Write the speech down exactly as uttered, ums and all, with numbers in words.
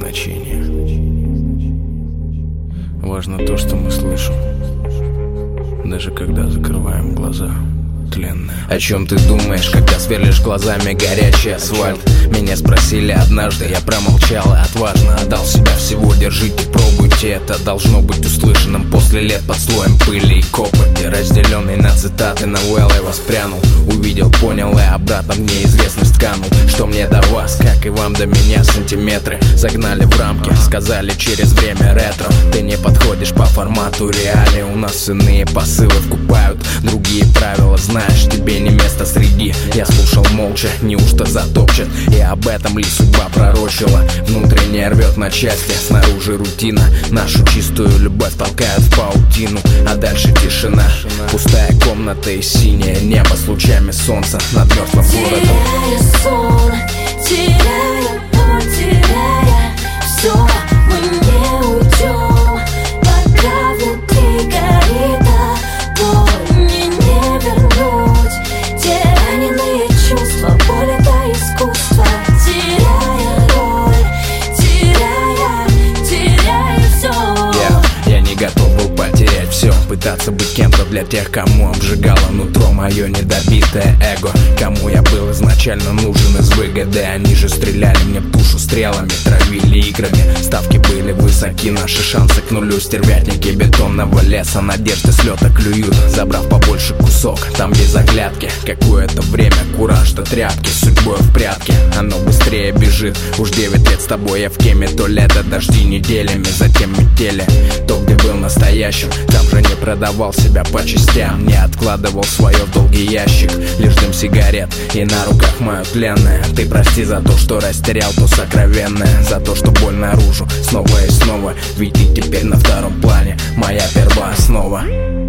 значения. Важно то, что мы слышим, даже когда закрываем глаза. Тленная. О чем ты думаешь, когда сверлишь глазами горячий асфальт? Меня спросили однажды, я промолчал и отважно отдал себя всего. Держите, пробуйте, это должно быть услышанным после лет под слоем пыли и копоти. Разделенный на цитаты новеллой воспрянул, увидел, понял и обратно в неизвестность канул. Что мне до вас, как и вам до меня, сантиметры загнали в рамки, сказали через время ретро. Ты не подходишь по формату реалий, у нас иные посылы вкупают другие правила. Знаешь, тебе не место среди. Я слушал молча, неужто затопчет? И об этом ли судьба пророчила? Внутренне рвет на части, снаружи рутина. Нашу чистую любовь толкают в паутину, а дальше тишина. Пустая комната и синее небо с лучами солнца над мертвым городом. Теряя сон, теряя боль, теряя все, мы не уйдем, пока внутри горит огонь. Мне не вернуть те раненые чувства, боль — это искусство. Теряя роль, теряя, теряя все. Yeah, я не готов был потерять все, пытаться быть кем-то для тех, кому обжигало нутро мое недобитое эго. Кому я был изначально нужен из выгоды. Они же стреляли мне в душу стрелами, травили играми. Ставки были высоки, наши шансы к нулю. Стервятники бетонного леса надежды с лета клюют, забрав побольше кусок, там без оглядки. Какое-то время кураж до тряпки, с судьбой в прятки, оно быстрее бежит. Уж девять лет с тобой я в кеме, то лето, дожди неделями, затем метели. То, где был настоящим, там же не продавал себя по частям, не откладывал свое в долгий ящик. Лишь дым сигарет и на руках мое тленное. Ты прости за то, что растерял то сокровенное, за то, что боль наружу снова и снова. Ведь ты теперь на втором плане, моя первооснова.